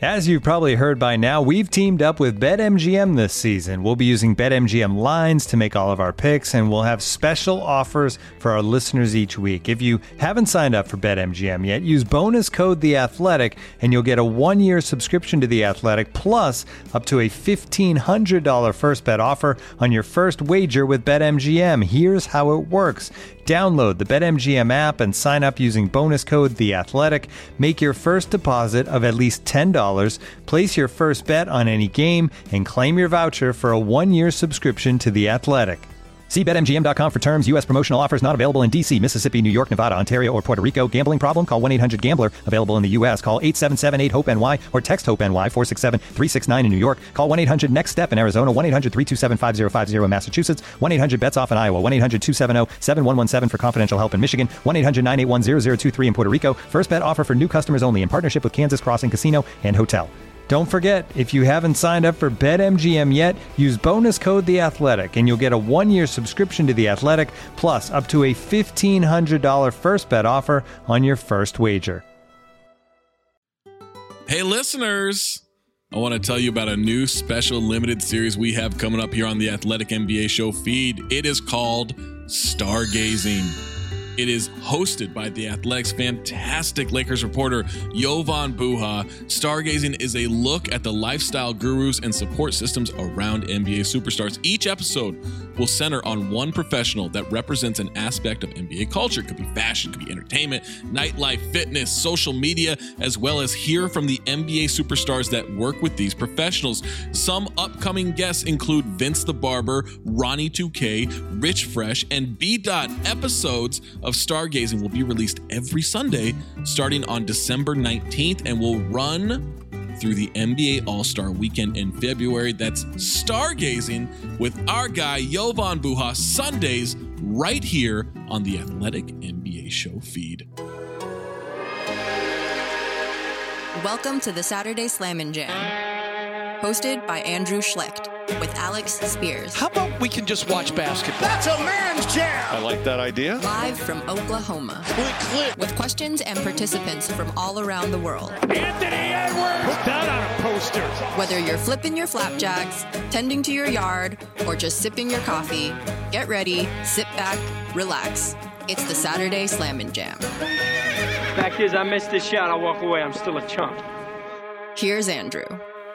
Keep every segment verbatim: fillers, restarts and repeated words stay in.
As you've probably heard by now, we've teamed up with BetMGM this season. We'll be using BetMGM lines to make all of our picks, and we'll have special offers for our listeners each week. If you haven't signed up for BetMGM yet, use bonus code The Athletic, and you'll get a one-year subscription to The Athletic, plus up to a fifteen hundred dollars first bet offer on your first wager with BetMGM. Here's how it works. Download the BetMGM app and sign up using bonus code The Athletic. Make your first deposit of at least ten dollars. Place your first bet on any game and claim your voucher for a one-year subscription to The Athletic. See Bet M G M dot com for terms. U S promotional offers not available in D C, Mississippi, New York, Nevada, Ontario, or Puerto Rico. Gambling problem? Call one eight hundred gambler. Available in the U S. Call eight seven seven eight hope N Y or text HOPE-NY four six seven three six nine in New York. Call one eight hundred next step in Arizona. one eight hundred three two seven five zero five zero in Massachusetts. one eight hundred bets off in Iowa. one eight hundred two seven zero seven one one seven for confidential help in Michigan. one eight hundred nine eight one zero zero two three in Puerto Rico. First bet offer for new customers only in partnership with Kansas Crossing Casino and Hotel. Don't forget, if you haven't signed up for BetMGM yet, use bonus code The Athletic, and you'll get a one-year subscription to The Athletic, plus up to a fifteen hundred dollars first bet offer on your first wager. Hey, listeners! I want to tell you about a new special limited series we have coming up here on the Athletic N B A Show feed. It is called Stargazing. It is hosted by The Athletic's fantastic Lakers reporter, Jovan Buha. Stargazing is a look at the lifestyle gurus and support systems around N B A superstars. Each episode will center on one professional that represents an aspect of N B A culture. It could be fashion, it could be entertainment, nightlife, fitness, social media, as well as hear from the N B A superstars that work with these professionals. Some upcoming guests include Vince the Barber, Ronnie two K, Rich Fresh, and B-Dot. Episodes of Stargazing will be released every Sunday starting on December nineteenth and will run through the N B A All-Star Weekend in February. That's Stargazing with our guy Jovan Buha, Sundays right here on the Athletic N B A Show feed. Welcome to the Saturday Slammin' Jam, hosted by Andrew Schlecht with Alex Spears. How about we can just watch basketball? That's a man's jam! I like that idea. Live from Oklahoma. Click, click. With questions and participants from all around the world. Anthony Edwards! Put that on a poster. Whether you're flipping your flapjacks, tending to your yard, or just sipping your coffee, get ready, sit back, relax. It's the Saturday Slammin' Jam. Fact is, I missed this shot. I'll walk away. I'm still a chump. Here's Andrew.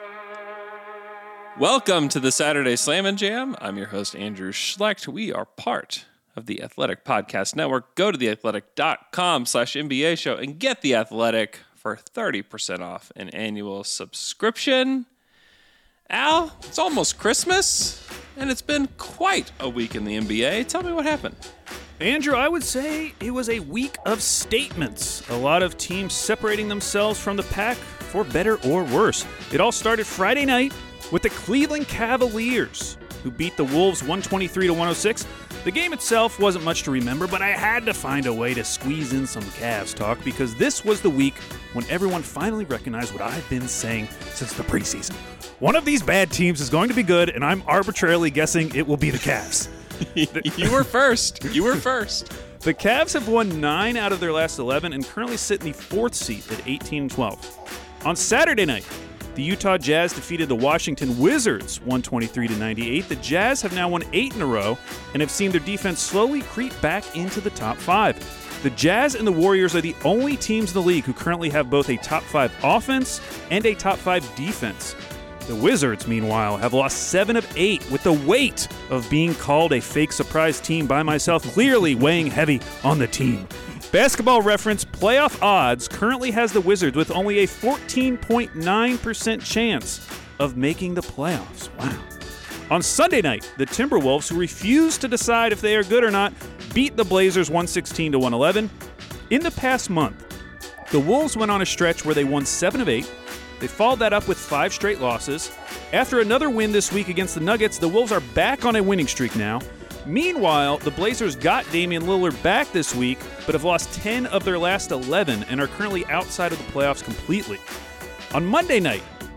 Welcome to the Saturday Slammin' Jam. I'm your host, Andrew Schlecht. We are part of the Athletic Podcast Network. Go to theathletic.com slash NBA show and get The Athletic for thirty percent off an annual subscription. Al, it's almost Christmas, and it's been quite a week in the N B A. Tell me what happened. Andrew, I would say it was a week of statements. A lot of teams separating themselves from the pack for better or worse. It all started Friday night with the Cleveland Cavaliers, who beat the Wolves one twenty-three to one oh six. The game itself wasn't much to remember, but I had to find a way to squeeze in some Cavs talk because this was the week when everyone finally recognized what I've been saying since the preseason. One of these bad teams is going to be good, and I'm arbitrarily guessing it will be the Cavs. You were first. You were first. The Cavs have won nine out of their last eleven and currently sit in the fourth seat at eighteen and twelve. On Saturday night, the Utah Jazz defeated the Washington Wizards one twenty-three to ninety-eight. The Jazz have now won eight in a row and have seen their defense slowly creep back into the top five. The Jazz and the Warriors are the only teams in the league who currently have both a top five offense and a top five defense. The Wizards, meanwhile, have lost seven of eight with the weight of being called a fake surprise team by myself clearly weighing heavy on the team. Basketball Reference playoff odds currently has the Wizards with only a fourteen point nine percent chance of making the playoffs. Wow. On Sunday night, the Timberwolves, who refuse to decide if they are good or not, beat the Blazers one sixteen to one eleven. In the past month, the Wolves went on a stretch where they won seven of eight. They followed that up with five straight losses. After another win this week against the Nuggets, the Wolves are back on a winning streak now. Meanwhile, the Blazers got Damian Lillard back this week, but have lost ten of their last eleven and are currently outside of the playoffs completely. On Monday night,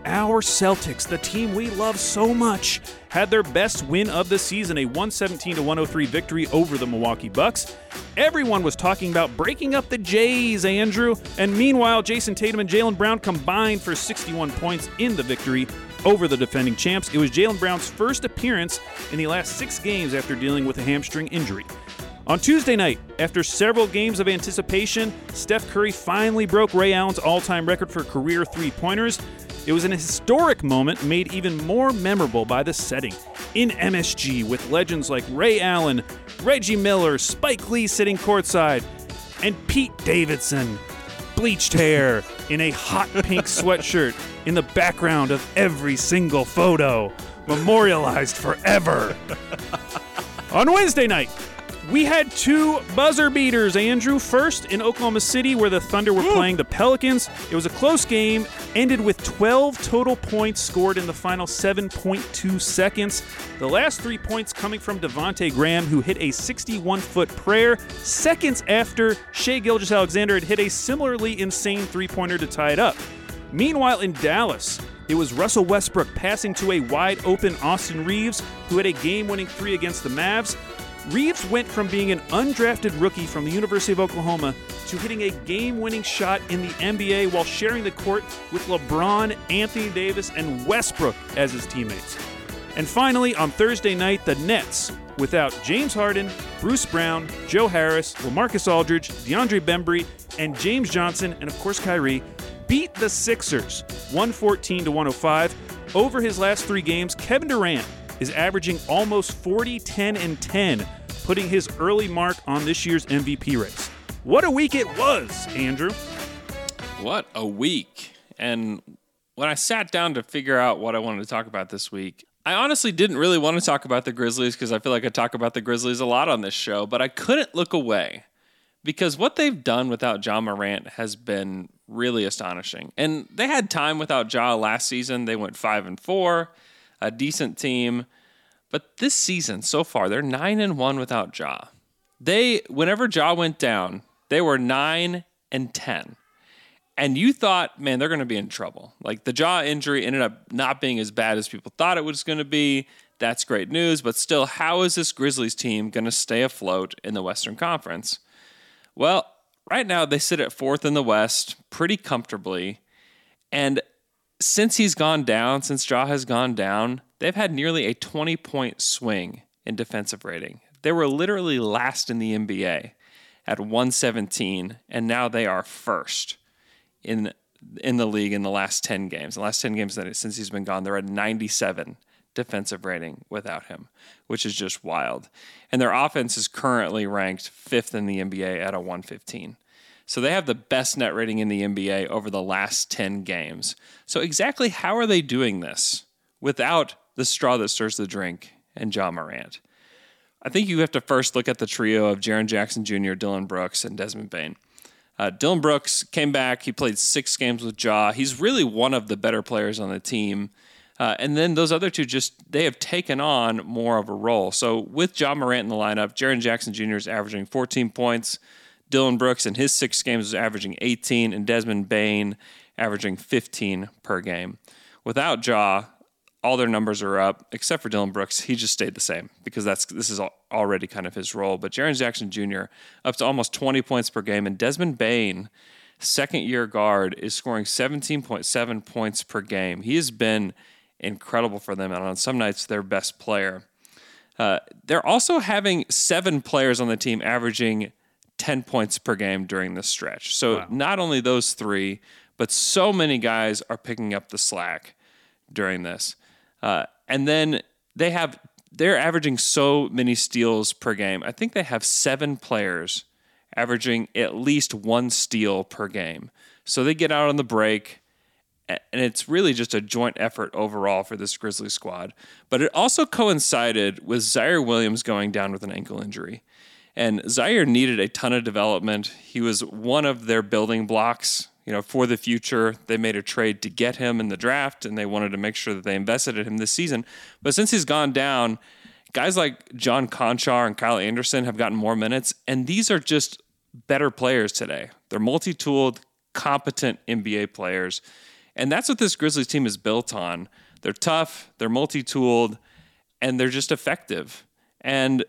our Celtics, the team we love so much, had their best win of the season, a one seventeen to one oh three victory over the Milwaukee Bucks. Everyone was talking about breaking up the Jays, Andrew, and meanwhile, Jason Tatum and Jaylen Brown combined for sixty-one points in the victory over the defending champs. It was Jaylen Brown's first appearance in the last six games after dealing with a hamstring injury. On Tuesday night, after several games of anticipation, Steph Curry finally broke Ray Allen's all-time record for career three-pointers. It was an historic moment made even more memorable by the setting in M S G with legends like Ray Allen, Reggie Miller, Spike Lee sitting courtside, and Pete Davidson, bleached hair in a hot pink sweatshirt in the background of every single photo, memorialized forever. On Wednesday night, we had two buzzer beaters, Andrew. First, in Oklahoma City, where the Thunder were playing the Pelicans. It was a close game, ended with twelve total points scored in the final seven point two seconds. The last three points coming from Devontae Graham, who hit a sixty-one-foot prayer seconds after Shai Gilgeous-Alexander had hit a similarly insane three-pointer to tie it up. Meanwhile, in Dallas, it was Russell Westbrook passing to a wide-open Austin Reeves, who had a game-winning three against the Mavs. Reeves went from being an undrafted rookie from the University of Oklahoma to hitting a game-winning shot in the N B A while sharing the court with LeBron, Anthony Davis, and Westbrook as his teammates. And finally, on Thursday night, the Nets, without James Harden, Bruce Brown, Joe Harris, LaMarcus Aldridge, DeAndre Bembry, and James Johnson, and of course Kyrie, beat the Sixers one fourteen to one oh five. Over his last three games, Kevin Durant is averaging almost forty, ten, and ten, putting his early mark on this year's M V P race. What a week it was, Andrew. What a week. And when I sat down to figure out what I wanted to talk about this week, I honestly didn't really want to talk about the Grizzlies because I feel like I talk about the Grizzlies a lot on this show, but I couldn't look away because what they've done without Ja Morant has been really astonishing. And they had time without Ja last season. They went five and four. A decent team, but this season so far they're nine and one without Ja. They, whenever Ja went down, they were nine and ten, and you thought, man, they're going to be in trouble. Like the Ja injury ended up not being as bad as people thought it was going to be. That's great news, but still, how is this Grizzlies team going to stay afloat in the Western Conference? Well, right now they sit at fourth in the West pretty comfortably, and since he's gone down, since Ja has gone down, they've had nearly a twenty-point swing in defensive rating. They were literally last in the N B A at one seventeen, and now they are first in in the league in the last ten games. The last ten games that since he's been gone, they're at ninety-seven defensive rating without him, which is just wild. And their offense is currently ranked fifth in the N B A at a one fifteen. So they have the best net rating in the N B A over the last ten games. So exactly how are they doing this without the straw that stirs the drink and Ja Morant? I think you have to first look at the trio of Jaren Jackson Junior, Dillon Brooks, and Desmond Bane. Uh, Dillon Brooks came back. He played six games with Ja. He's really one of the better players on the team. Uh, and then those other two just, they have taken on more of a role. So with Ja Morant in the lineup, Jaren Jackson Junior is averaging fourteen points. Dillon Brooks in his six games is averaging eighteen, and Desmond Bane averaging fifteen per game. Without Ja, all their numbers are up, except for Dillon Brooks. He just stayed the same because that's this is already kind of his role. But Jaren Jackson Junior up to almost twenty points per game, and Desmond Bane, second-year guard, is scoring seventeen point seven points per game. He has been incredible for them, and on some nights, their best player. Uh, they're also having seven players on the team averaging ten points per game during this stretch. So wow. Not only those three, but so many guys are picking up the slack during this. Uh, and then they have, they're averaging so many steals per game. I think they have seven players averaging at least one steal per game. So they get out on the break, and it's really just a joint effort overall for this Grizzlies squad. But it also coincided with Zaire Williams going down with an ankle injury. And Zaire needed a ton of development. He was one of their building blocks, you know, for the future. They made a trade to get him in the draft, and they wanted to make sure that they invested in him this season. But since he's gone down, guys like John Conchar and Kyle Anderson have gotten more minutes, and these are just better players today. They're multi-tooled, competent N B A players, And that's what this Grizzlies team is built on. They're tough, they're multi-tooled, and they're just effective. And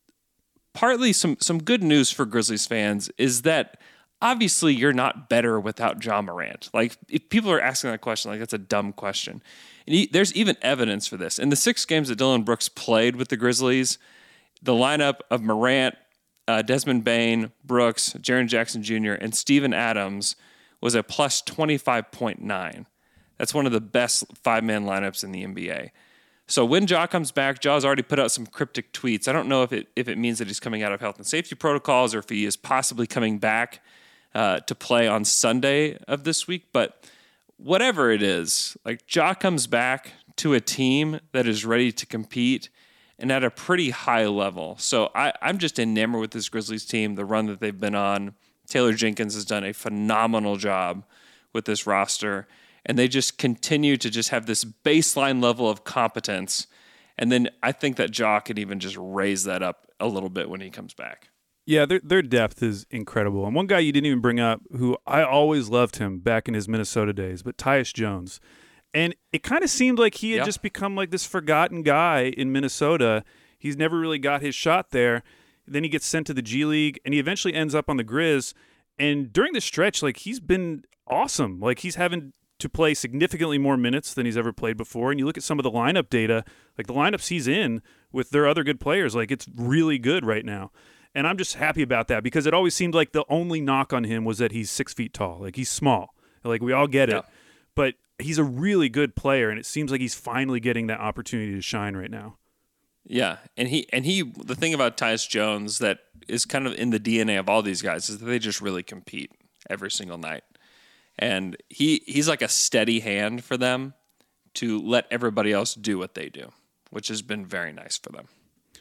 partly some some good news for Grizzlies fans is that obviously you're not better without Ja Morant. Like, if people are asking that question, like, that's a dumb question. And he, there's even evidence for this. In the six games that Dillon Brooks played with the Grizzlies, the lineup of Morant, uh, Desmond Bane, Brooks, Jaren Jackson Junior, and Steven Adams was a plus twenty-five point nine. That's one of the best five-man lineups in the N B A. So when Ja comes back, Ja's already put out some cryptic tweets. I don't know if it if it means that he's coming out of health and safety protocols or if he is possibly coming back uh, to play on Sunday of this week. But whatever it is, like, Ja comes back to a team that is ready to compete and at a pretty high level. So I, I'm just enamored with this Grizzlies team, the run that they've been on. Taylor Jenkins has done a phenomenal job with this roster, and they just continue to just have this baseline level of competence. And then I think that Ja can even just raise that up a little bit when he comes back. Yeah, their their depth is incredible. And one guy you didn't even bring up, who I always loved him back in his Minnesota days, but Tyus Jones. And it kind of seemed like he had yeah. just become like this forgotten guy in Minnesota. He's never really got his shot there. Then he gets sent to the G League, and he eventually ends up on the Grizz. And during the stretch, like, he's been awesome. Like, he's having to play significantly more minutes than he's ever played before. And you look at some of the lineup data, like the lineups he's in with their other good players, like, it's really good right now. And I'm just happy about that because it always seemed like the only knock on him was that he's six feet tall. Like, he's small. Like, we all get it. Yeah. But he's a really good player, and it seems like he's finally getting that opportunity to shine right now. Yeah, and he and he the thing about Tyus Jones that is kind of in the D N A of all these guys is that they just really compete every single night. And he he's like a steady hand for them to let everybody else do what they do, which has been very nice for them.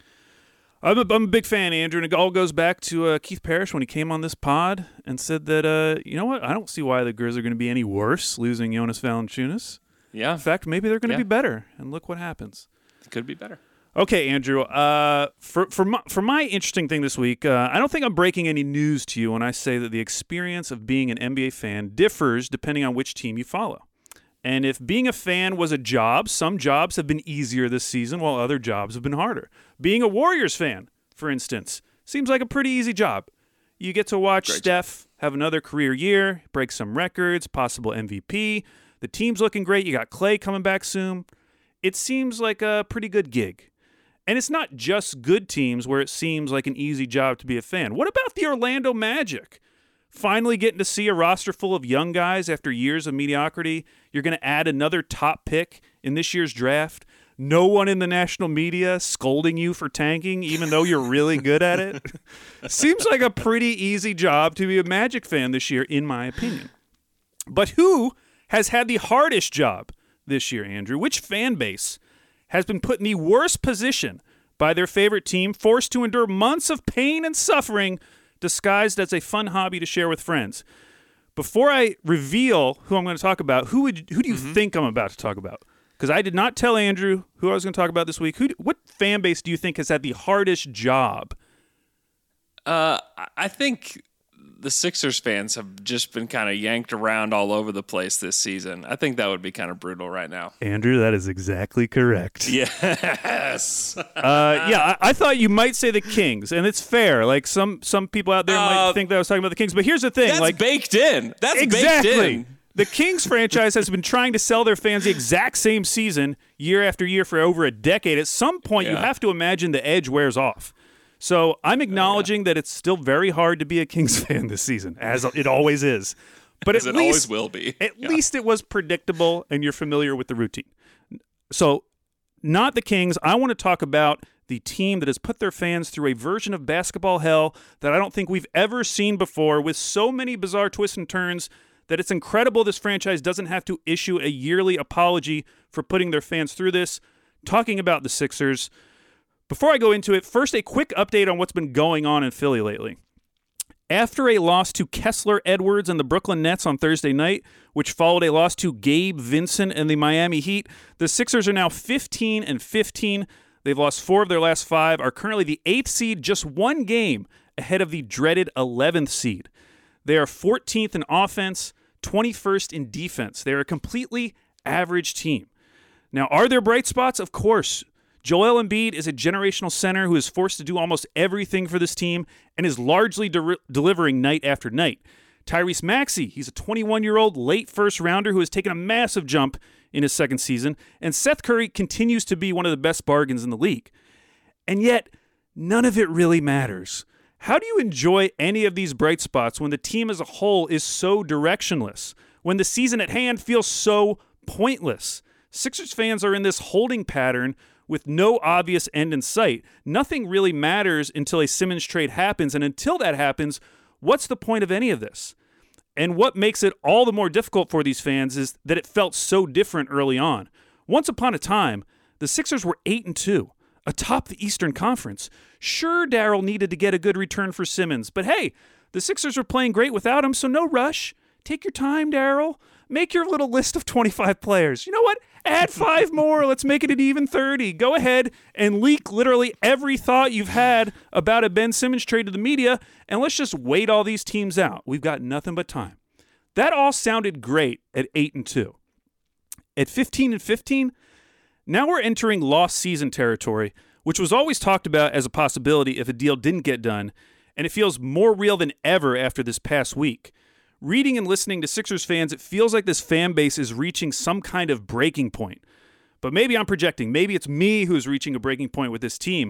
I'm a, I'm a big fan, Andrew, and it all goes back to uh, Keith Parrish when he came on this pod and said that, uh, you know what, I don't see why the Grizz are going to be any worse losing Jonas Valanciunas. Yeah. In fact, maybe they're going to Yeah. be better, and look what happens. It could be better. Okay, Andrew, uh, for, for, my, for my interesting thing this week, uh, I don't think I'm breaking any news to you when I say that the experience of being an N B A fan differs depending on which team you follow. And if being a fan was a job, some jobs have been easier this season while other jobs have been harder. Being a Warriors fan, for instance, seems like a pretty easy job. You get to watch Great Steph job. have another career year, break some records, possible M V P. The team's looking great. You got Klay coming back soon. It seems like a pretty good gig. And it's not just good teams where it seems like an easy job to be a fan. What about the Orlando Magic? Finally getting to see a roster full of young guys after years of mediocrity. You're going to add another top pick in this year's draft. No one in the national media scolding you for tanking, even though you're really good at it. Seems like a pretty easy job to be a Magic fan this year, in my opinion. But who has had the hardest job this year, Andrew? Which fan base has been put in the worst position by their favorite team, forced to endure months of pain and suffering disguised as a fun hobby to share with friends? Before I reveal who I'm going to talk about, who would who do you mm-hmm. think I'm about to talk about? Because I did not tell Andrew who I was going to talk about this week. Who? What fan base do you think has had the hardest job? Uh, I think the Sixers fans have just been kind of yanked around all over the place this season. I think that would be kind of brutal right now. Andrew, that is exactly correct. Yes. uh, yeah, I, I thought you might say the Kings, and it's fair. Like some some people out there uh, might think that I was talking about the Kings, but here's the thing: that's like baked in. That's exactly. baked in. The Kings franchise has been trying to sell their fans the exact same season year after year for over a decade. At some point, yeah. you have to imagine the edge wears off. So I'm acknowledging oh, yeah. that it's still very hard to be a Kings fan this season, as it always is. But as at it least, always will be. At yeah. least it was predictable, and you're familiar with the routine. So not the Kings. I want to talk about the team that has put their fans through a version of basketball hell that I don't think we've ever seen before, with so many bizarre twists and turns that it's incredible this franchise doesn't have to issue a yearly apology for putting their fans through this. Talking about the Sixers. Before I go into it, first a quick update on what's been going on in Philly lately. After a loss to Kessler Edwards and the Brooklyn Nets on Thursday night, which followed a loss to Gabe Vincent and the Miami Heat, the Sixers are now fifteen and fifteen. They've lost four of their last five, are currently the eighth seed, just one game ahead of the dreaded eleventh seed. They are fourteenth in offense, twenty-first in defense. They're a completely average team. Now, are there bright spots? Of course. Joel Embiid is a generational center who is forced to do almost everything for this team and is largely de- delivering night after night. Tyrese Maxey, he's a twenty-one-year-old late first-rounder who has taken a massive jump in his second season, and Seth Curry continues to be one of the best bargains in the league. And yet, none of it really matters. How do you enjoy any of these bright spots when the team as a whole is so directionless, when the season at hand feels so pointless? Sixers fans are in this holding pattern with no obvious end in sight. Nothing really matters until a Simmons trade happens, and until that happens, what's the point of any of this? And what makes it all the more difficult for these fans is that it felt so different early on. Once upon a time, the Sixers were eight and two, atop the Eastern Conference. Sure, Daryl needed to get a good return for Simmons, but hey, the Sixers are playing great without him, so no rush. Take your time, Daryl. Make your little list of twenty-five players. You know what? Add five more. Let's make it an even thirty. Go ahead and leak literally every thought you've had about a Ben Simmons trade to the media, and let's just wait all these teams out. We've got nothing but time. That all sounded great at eight and two. At fifteen and fifteen, now we're entering lost season territory, which was always talked about as a possibility if a deal didn't get done, and it feels more real than ever after this past week. Reading and listening to Sixers fans, it feels like this fan base is reaching some kind of breaking point. But maybe I'm projecting. Maybe it's me who's reaching a breaking point with this team.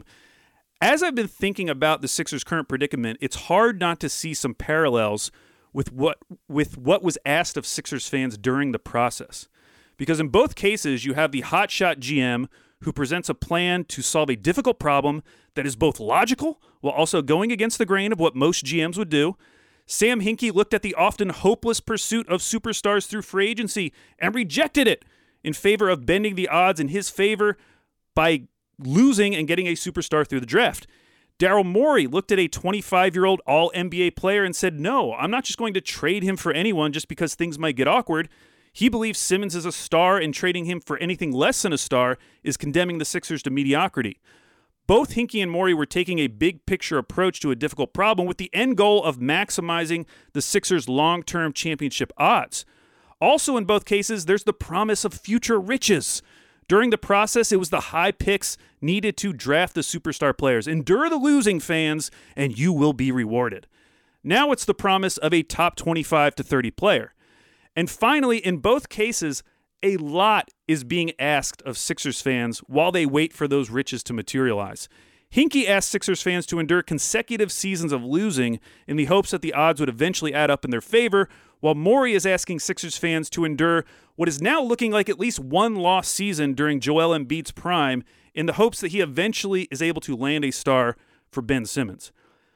As I've been thinking about the Sixers' current predicament, it's hard not to see some parallels with what with what was asked of Sixers fans during the process. Because in both cases, you have the hotshot G M who presents a plan to solve a difficult problem that is both logical while also going against the grain of what most G Ms would do. Sam Hinkie looked at the often hopeless pursuit of superstars through free agency and rejected it in favor of bending the odds in his favor by losing and getting a superstar through the draft. Daryl Morey looked at a twenty-five-year-old all N B A player and said, no, I'm not just going to trade him for anyone just because things might get awkward. He believes Simmons is a star, and trading him for anything less than a star is condemning the Sixers to mediocrity. Both Hinkie and Morey were taking a big-picture approach to a difficult problem with the end goal of maximizing the Sixers' long-term championship odds. Also, in both cases, there's the promise of future riches. During the process, it was the high picks needed to draft the superstar players. Endure the losing, fans, and you will be rewarded. Now it's the promise of a top twenty-five to thirty player. And finally, in both cases, a lot is being asked of Sixers fans while they wait for those riches to materialize. Hinkie asked Sixers fans to endure consecutive seasons of losing in the hopes that the odds would eventually add up in their favor, while Morey is asking Sixers fans to endure what is now looking like at least one lost season during Joel Embiid's prime in the hopes that he eventually is able to land a star for Ben Simmons.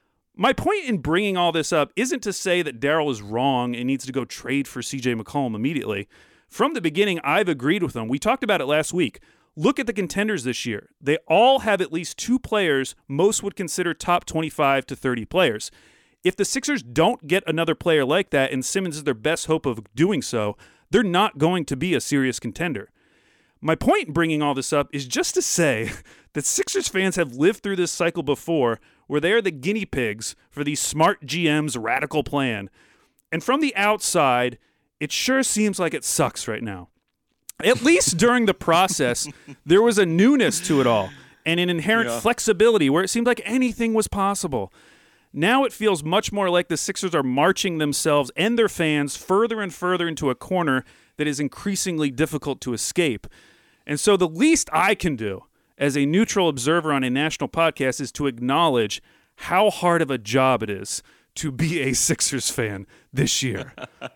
My point in bringing all this up isn't to say that Daryl is wrong and needs to go trade for C J McCollum immediately. From the beginning, I've agreed with him. We talked about it last week. Look at the contenders this year. They all have at least two players most would consider top twenty-five to thirty players. If the Sixers don't get another player like that, and Simmons is their best hope of doing so, they're not going to be a serious contender. My point in bringing all this up is just to say that Sixers fans have lived through this cycle before where they are the guinea pigs for the smart G M's radical plan. And from the outside, it sure seems like it sucks right now. At least during the process, there was a newness to it all and an inherent yeah. flexibility where it seemed like anything was possible. Now it feels much more like the Sixers are marching themselves and their fans further and further into a corner that is increasingly difficult to escape. And so the least I can do as a neutral observer on a national podcast is to acknowledge how hard of a job it is to be a Sixers fan this year.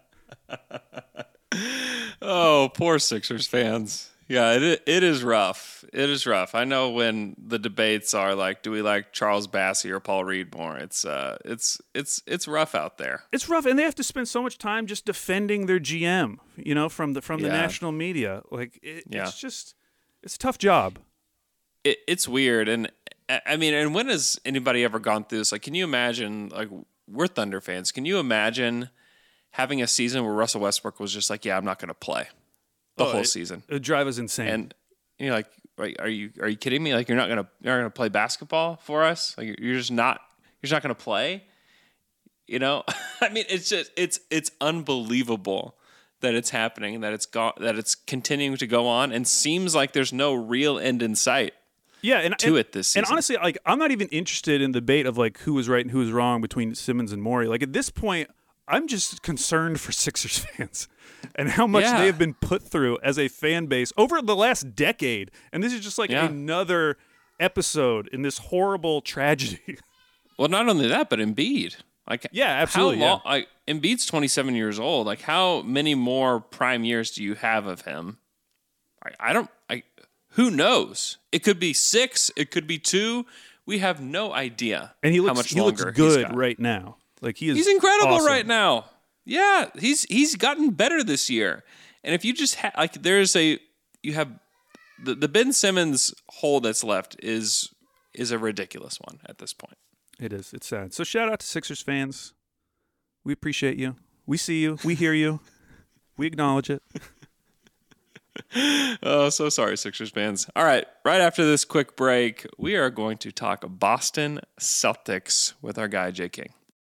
Oh, poor Sixers fans. Yeah, it it is rough. It is rough. I know when the debates are like, do we like Charles Bassey or Paul Reed more? It's uh, it's it's it's rough out there. It's rough, and they have to spend so much time just defending their G M, you know, from the from the yeah. national media. Like, it, yeah. it's just it's a tough job. It, it's weird, and I mean, and when has anybody ever gone through this? Like, can you imagine? Like, we're Thunder fans. Can you imagine having a season where Russell Westbrook was just like, yeah, I'm not going to play the oh, whole it, season. It would drive us insane. And you're like, are you are you kidding me? Like, you're not going to you're not going to play basketball for us? Like, you're just not you're just not going to play? You know, I mean, it's just it's it's unbelievable that it's happening, that it's go- that it's continuing to go on, and seems like there's no real end in sight. Yeah, and to and, it this season. And honestly, like I'm not even interested in the debate of like who was right and who was wrong between Simmons and Morey. Like at this point, I'm just concerned for Sixers fans and how much yeah. they have been put through as a fan base over the last decade. And this is just like yeah. another episode in this horrible tragedy. Well, not only that, but Embiid. Like, yeah, absolutely. How long, yeah. like, Embiid's twenty-seven years old. Like, how many more prime years do you have of him? I, I don't. I. Who knows? It could be six. It could be two. We have no idea. And he looks. how much he looks longer good he's got. right now. Like he is. He's incredible awesome. right now. Yeah, he's he's gotten better this year. And if you just ha- like, there's a you have the the Ben Simmons hole that's left is is a ridiculous one at this point. It is. It's sad. So shout out to Sixers fans. We appreciate you. We see you. We hear you. We acknowledge it. Oh, so sorry, Sixers fans. All right, right after this quick break, we are going to talk Boston Celtics with our guy, Jay King.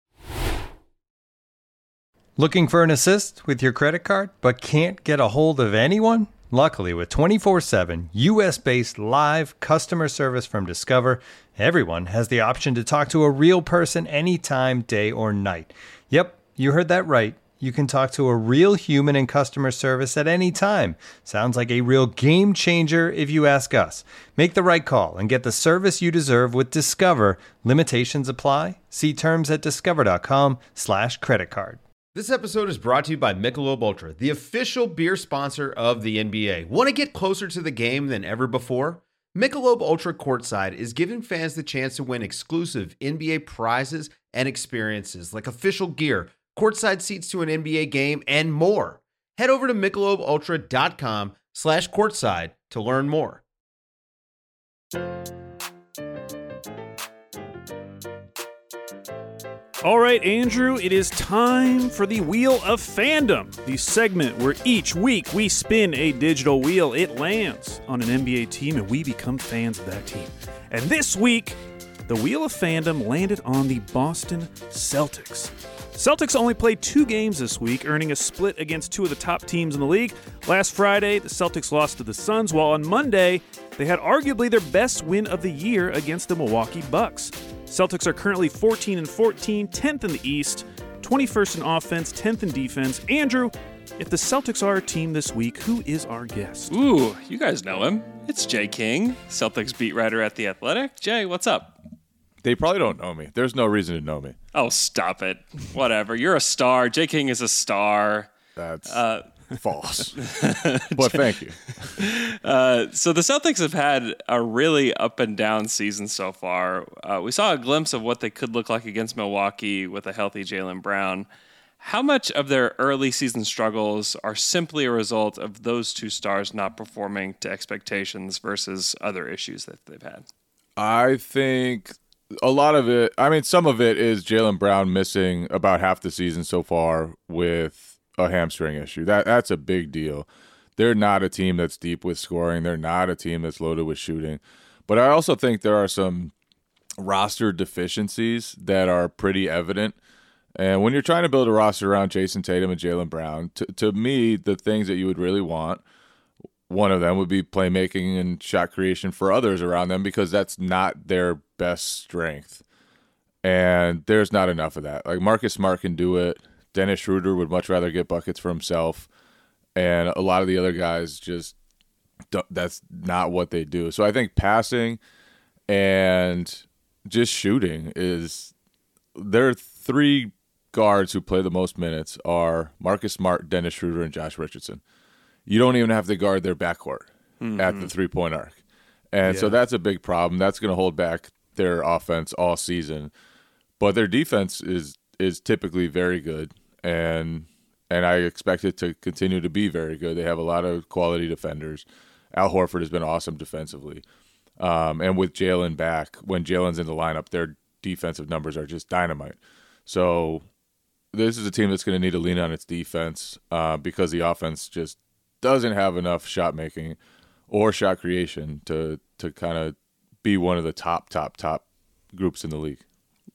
Looking for an assist with your credit card, but can't get a hold of anyone? Luckily, with twenty-four seven U S-based live customer service from Discover, everyone has the option to talk to a real person anytime, day or night. Yep, you heard that right. You can talk to a real human in customer service at any time. Sounds like a real game changer if you ask us. Make the right call and get the service you deserve with Discover. Limitations apply. See terms at discover.com slash credit card. This episode is brought to you by Michelob Ultra, the official beer sponsor of the N B A. Want to get closer to the game than ever before? Michelob Ultra Courtside is giving fans the chance to win exclusive N B A prizes and experiences like official gear, courtside seats to an N B A game, and more. Head over to michelobultra.com slash courtside to learn more. All right, Andrew, it is time for the Wheel of Fandom, the segment where each week we spin a digital wheel. It lands on an N B A team and we become fans of that team. And this week, the Wheel of Fandom landed on the Boston Celtics. Celtics only played two games this week, earning a split against two of the top teams in the league. Last Friday, the Celtics lost to the Suns, while on Monday, they had arguably their best win of the year against the Milwaukee Bucks. Celtics are currently fourteen and fourteen, tenth in the East, twenty-first in offense, tenth in defense. Andrew, if the Celtics are our team this week, who is our guest? Ooh, you guys know him. It's Jay King, Celtics beat writer at The Athletic. Jay, what's up? They probably don't know me. There's no reason to know me. Oh, stop it. Whatever. You're a star. Jay King is a star. That's uh, false. But thank you. Uh, so the Celtics have had a really up and down season so far. Uh, we saw a glimpse of what they could look like against Milwaukee with a healthy Jaylen Brown. How much of their early season struggles are simply a result of those two stars not performing to expectations versus other issues that they've had? I think a lot of it, I mean, some of it is Jaylen Brown missing about half the season so far with a hamstring issue. That That's a big deal. They're not a team that's deep with scoring. They're not a team that's loaded with shooting. But I also think there are some roster deficiencies that are pretty evident. And when you're trying to build a roster around Jason Tatum and Jaylen Brown, to, to me, the things that you would really want, one of them would be playmaking and shot creation for others around them, because that's not their best strength. And there's not enough of that. Like Marcus Smart can do it. Dennis Schroeder would much rather get buckets for himself. And a lot of the other guys just, that's not what they do. So I think passing and just shooting is, there are three guards who play the most minutes are Marcus Smart, Dennis Schroeder, and Josh Richardson. You don't even have to guard their backcourt mm-hmm. at the three-point arc. And yeah. so that's a big problem. That's going to hold back their offense all season. But their defense is is typically very good, and and I expect it to continue to be very good. They have a lot of quality defenders. Al Horford has been awesome defensively. Um, and with Jaylen back, when Jaylen's in the lineup, their defensive numbers are just dynamite. So this is a team that's going to need to lean on its defense uh, because the offense just doesn't have enough shot making or shot creation to to kind of be one of the top, top, top groups in the league. Yeah,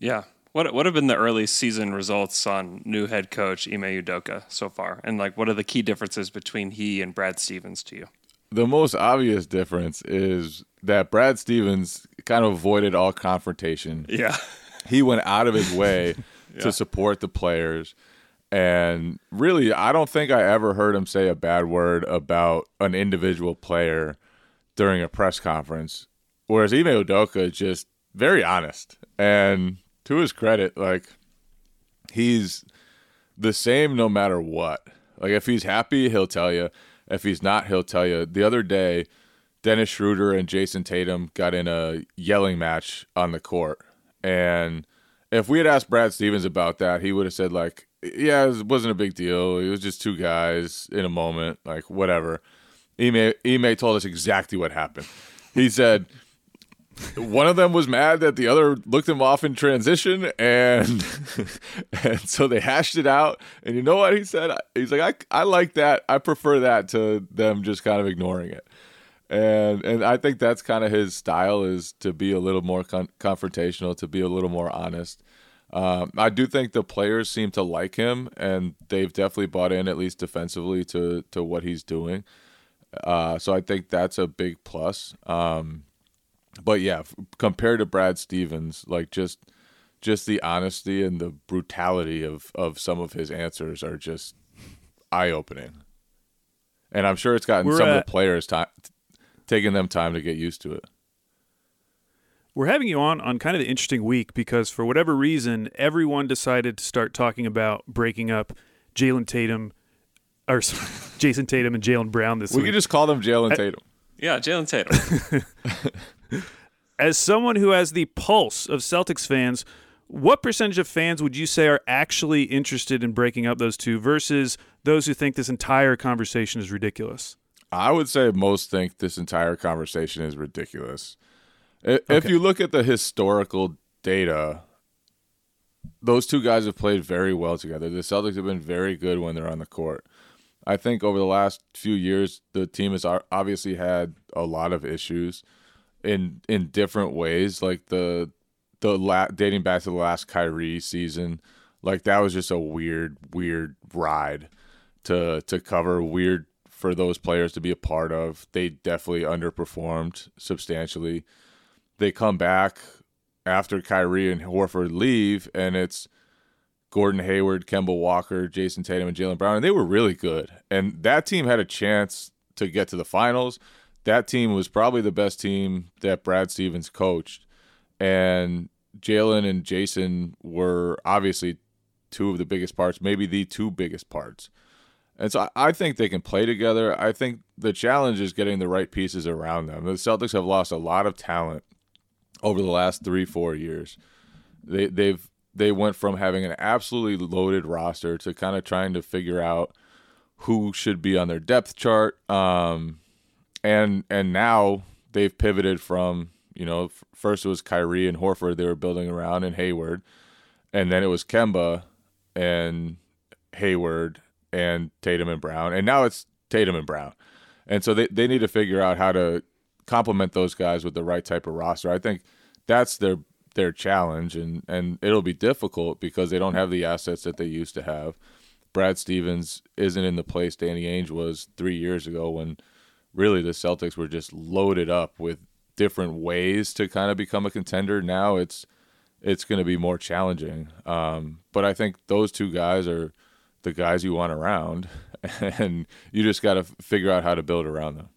What what have been the early season results on new head coach Ime Udoka so far? And like, what are the key differences between he and Brad Stevens to you? The most obvious difference is that Brad Stevens kind of avoided all confrontation. Yeah. He went out of his way yeah. to support the players. And really, I don't think I ever heard him say a bad word about an individual player during a press conference. Whereas Ime Udoka is just very honest. And to his credit, like, he's the same no matter what. Like, if he's happy, he'll tell you. If he's not, he'll tell you. The other day, Dennis Schroeder and Jason Tatum got in a yelling match on the court. And if we had asked Brad Stevens about that, he would have said, like, yeah, it wasn't a big deal. It was just two guys in a moment, like, whatever. Ime, Ime told us exactly what happened. He said one of them was mad that the other looked him off in transition, and and so they hashed it out. And you know what he said? He's like, I, I like that. I prefer that to them just kind of ignoring it. And and I think that's kind of his style, is to be a little more con- confrontational, to be a little more honest. Um, I do think the players seem to like him, and they've definitely bought in, at least defensively, to to what he's doing. Uh, so I think that's a big plus. Um, but yeah, f- compared to Brad Stevens, like just just the honesty and the brutality of, of some of his answers are just eye-opening. And I'm sure it's gotten We're some at- of the players time, taking them time to get used to it. We're having you on on kind of an interesting week because for whatever reason, everyone decided to start talking about breaking up Jalen Tatum, or sorry, Jason Tatum and Jaylen Brown this we week. We could just call them Jalen I, Tatum. Yeah, Jalen Tatum. As someone who has the pulse of Celtics fans, what percentage of fans would you say are actually interested in breaking up those two versus those who think this entire conversation is ridiculous? I would say most think this entire conversation is ridiculous. If Okay. you look at the historical data, those two guys have played very well together. The Celtics have been very good when they're on the court. I think over the last few years, the team has obviously had a lot of issues in in different ways. Like the the la- dating back to the last Kyrie season, like that was just a weird, weird ride to to cover. Weird for those players to be a part of. They definitely underperformed substantially. They come back after Kyrie and Horford leave, and it's Gordon Hayward, Kemba Walker, Jason Tatum, and Jaylen Brown, and they were really good. And that team had a chance to get to the finals. That team was probably the best team that Brad Stevens coached. And Jalen and Jason were obviously two of the biggest parts, maybe the two biggest parts. And so I think they can play together. I think the challenge is getting the right pieces around them. The Celtics have lost a lot of talent over the last three, four years. They they've they went from having an absolutely loaded roster to kind of trying to figure out who should be on their depth chart. Um, and and now they've pivoted from, you know, f- first it was Kyrie and Horford they were building around, and Hayward, and then it was Kemba and Hayward and Tatum and Brown, and now it's Tatum and Brown. And so they, they need to figure out how to complement those guys with the right type of roster. I think that's their their challenge, and, and it'll be difficult because they don't have the assets that they used to have. Brad Stevens isn't in the place Danny Ainge was three years ago when really the Celtics were just loaded up with different ways to kind of become a contender. Now it's it's going to be more challenging. Um, but I think those two guys are the guys you want around, and you just got to figure out how to build around them.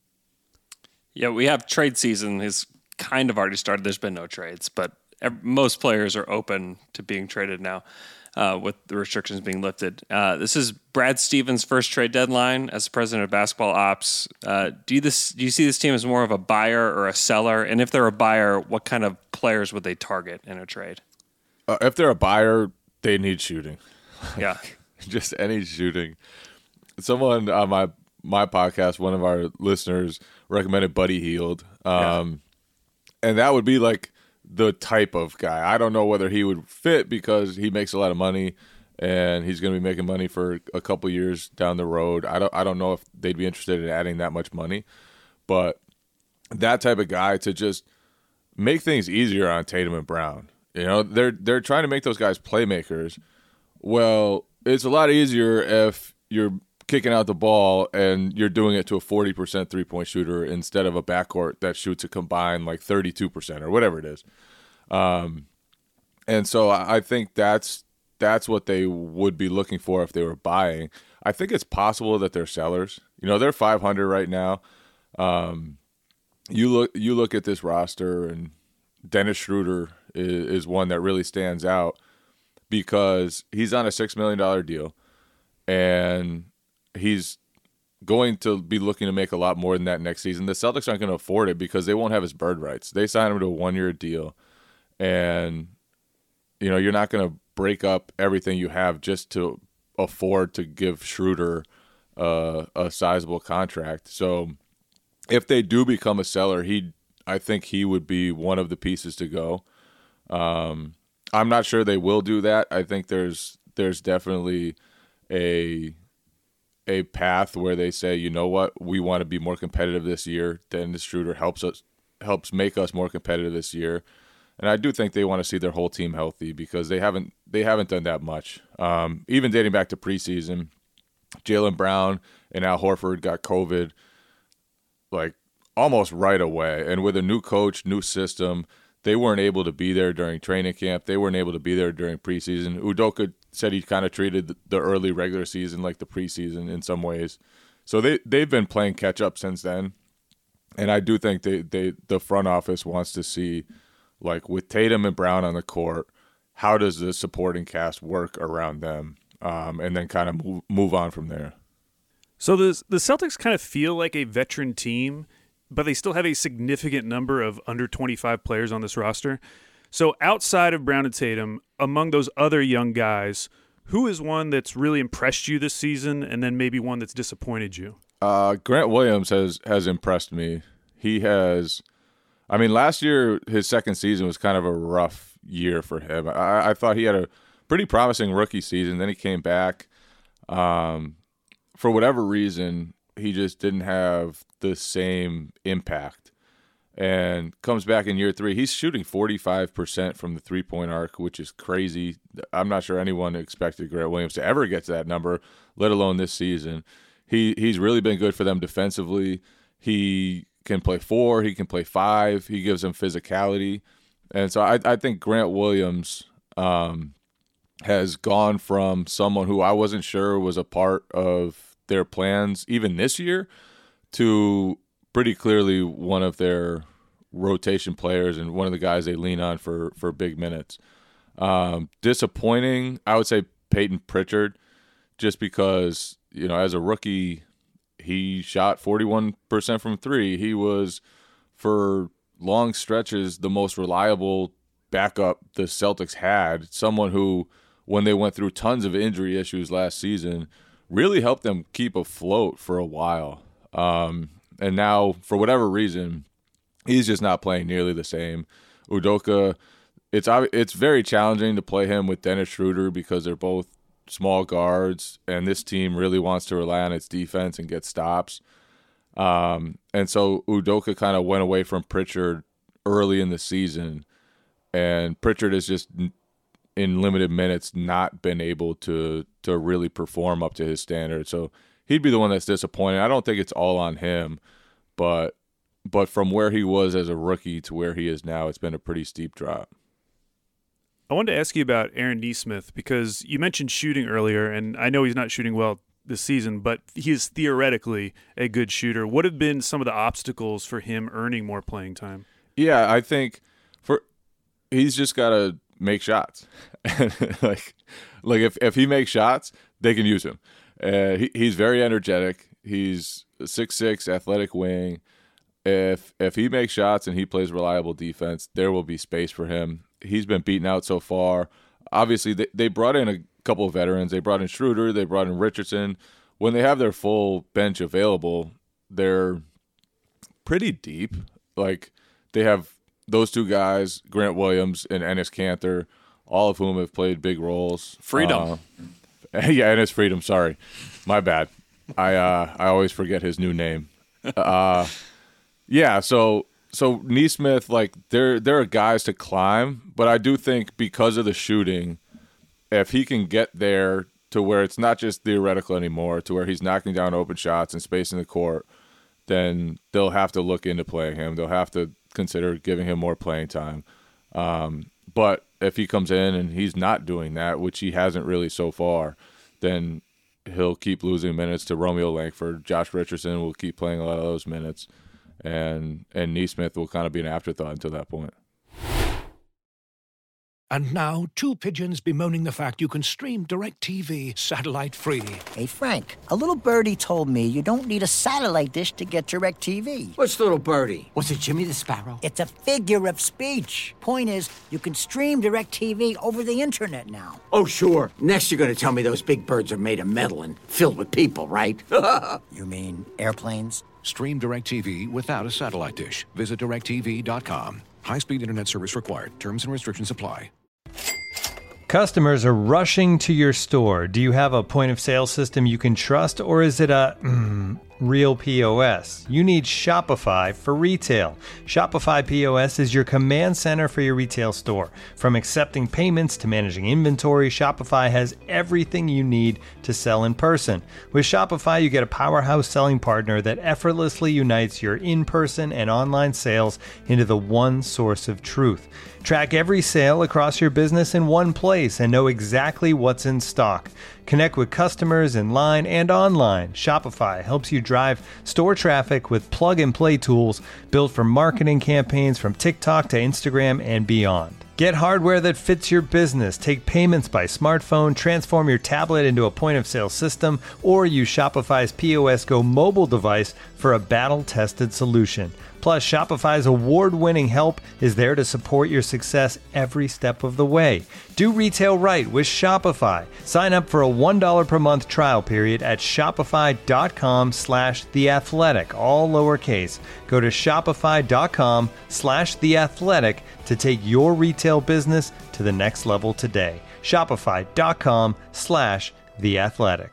Yeah, we have trade season has kind of already started. There's been no trades, but ev- most players are open to being traded now uh, with the restrictions being lifted. Uh, this is Brad Stevens' first trade deadline as president of basketball ops. Uh, do you this do you see this team as more of a buyer or a seller? And if they're a buyer, what kind of players would they target in a trade? Uh, if they're a buyer, they need shooting. Yeah. Just any shooting. Someone on my my podcast, one of our listeners recommended Buddy Hield. Um, yeah. And that would be like the type of guy. I don't know whether he would fit because he makes a lot of money and he's going to be making money for a couple years down the road. I don't I don't know if they'd be interested in adding that much money. But that type of guy to just make things easier on Tatum and Brown. You know, they're they're trying to make those guys playmakers. Well, it's a lot easier if you're kicking out the ball and you're doing it to a forty percent three-point shooter instead of a backcourt that shoots a combined like thirty-two percent or whatever it is. Um, and so I think that's that's what they would be looking for if they were buying. I think it's possible that they're sellers. You know, they're five hundred right now. Um, you look you look at this roster, and Dennis Schroeder is, is one that really stands out because he's on a six million dollars deal, and he's going to be looking to make a lot more than that next season. The Celtics aren't going to afford it because they won't have his bird rights. They signed him to a one-year deal, and you know you're not going to break up everything you have just to afford to give Schroeder uh, a sizable contract. So if they do become a seller, he, I think he would be one of the pieces to go. Um, I'm not sure they will do that. I think there's there's definitely a a path where they say, you know what, we want to be more competitive this year. Dennis Schroeder helps us helps make us more competitive this year. And I do think they want to see their whole team healthy because they haven't they haven't done that much. Um, even dating back to preseason, Jaylen Brown and Al Horford got COVID like almost right away. And with a new coach, new system, they weren't able to be there during training camp. They weren't able to be there during preseason. Udoka said he kind of treated the early regular season like the preseason in some ways. So they, they've been playing catch-up since then. And I do think they, they the front office wants to see, like with Tatum and Brown on the court, how does the supporting cast work around them, um, and then kind of move, move on from there. So the the Celtics kind of feel like a veteran team, but they still have a significant number of under twenty-five players on this roster. So outside of Brown and Tatum, among those other young guys, who is one that's really impressed you this season, and then maybe one that's disappointed you? Uh, Grant Williams has has impressed me. He has, I mean, last year his second season was kind of a rough year for him. I, I thought he had a pretty promising rookie season. Then he came back. Um, for whatever reason, he just didn't have the same impact. And comes back in year three. He's shooting forty-five percent from the three-point arc, which is crazy. I'm not sure anyone expected Grant Williams to ever get to that number, let alone this season. He He's really been good for them defensively. He can play four. He can play five. He gives them physicality. And so I, I think Grant Williams um, has gone from someone who I wasn't sure was a part of their plans even this year to pretty clearly one of their rotation players and one of the guys they lean on for, for big minutes. Um, disappointing, I would say Peyton Pritchard, just because, you know, as a rookie, he shot forty-one percent from three. He was, for long stretches, the most reliable backup the Celtics had. Someone who, when they went through tons of injury issues last season, really helped them keep afloat for a while. Um, and now, for whatever reason, he's just not playing nearly the same. Udoka, it's it's very challenging to play him with Dennis Schroeder because they're both small guards, and this team really wants to rely on its defense and get stops. Um, and so Udoka kind of went away from Pritchard early in the season, and Pritchard has just, in limited minutes, not been able to to really perform up to his standard. So he'd be the one that's disappointed. I don't think it's all on him, but but from where he was as a rookie to where he is now, it's been a pretty steep drop. I wanted to ask you about Aaron Nesmith because you mentioned shooting earlier, and I know he's not shooting well this season, but he is theoretically a good shooter. What have been some of the obstacles for him earning more playing time? Yeah, I think for he's just got to make shots. like, like if, if he makes shots, they can use him. Uh, he, he's very energetic. He's a six six athletic wing. If if he makes shots and he plays reliable defense, there will be space for him. He's been beaten out so far. Obviously, they, they brought in a couple of veterans. They brought in Schroeder. They brought in Richardson. When they have their full bench available, they're pretty deep. Like, they have those two guys, Grant Williams and Enes Kanter, all of whom have played big roles. Freedom. Uh, yeah, Enes Freedom. Sorry. My bad. I uh, I always forget his new name. Uh, yeah, so so Nesmith, like there there are guys to climb, but I do think because of the shooting, if he can get there to where it's not just theoretical anymore, to where he's knocking down open shots and spacing the court, then they'll have to look into playing him. They'll have to consider giving him more playing time. Um, but if he comes in and he's not doing that, which he hasn't really so far, then he'll keep losing minutes to Romeo Langford. Josh Richardson will keep playing a lot of those minutes, and and Nesmith will kind of be an afterthought until that point. And now, two pigeons bemoaning the fact you can stream DirecTV satellite-free. Hey, Frank, a little birdie told me you don't need a satellite dish to get DirecTV. What's little birdie? Was it Jimmy the Sparrow? It's a figure of speech. Point is, you can stream DirecTV over the internet now. Oh, sure. Next you're going to tell me those big birds are made of metal and filled with people, right? You mean airplanes? Stream DirecTV without a satellite dish. Visit direct T V dot com. High-speed internet service required. Terms and restrictions apply. Customers are rushing to your store. Do you have a point of sale system you can trust, or is it a mm, real P O S? You need Shopify for retail. Shopify P O S is your command center for your retail store. From accepting payments to managing inventory, Shopify has everything you need to sell in person. With Shopify, you get a powerhouse selling partner that effortlessly unites your in-person and online sales into the one source of truth. Track every sale across your business in one place and know exactly what's in stock. Connect with customers in line and online. Shopify helps you drive store traffic with plug-and-play tools built for marketing campaigns from TikTok to Instagram and beyond. Get hardware that fits your business. Take payments by smartphone, transform your tablet into a point-of-sale system, or use Shopify's P O S Go mobile device for a battle-tested solution. Plus, Shopify's award-winning help is there to support your success every step of the way. Do retail right with Shopify. Sign up for a one dollar per month trial period at shopify.com slash theathletic, all lowercase. Go to shopify.com slash theathletic to take your retail business to the next level today. Shopify.com slash theathletic.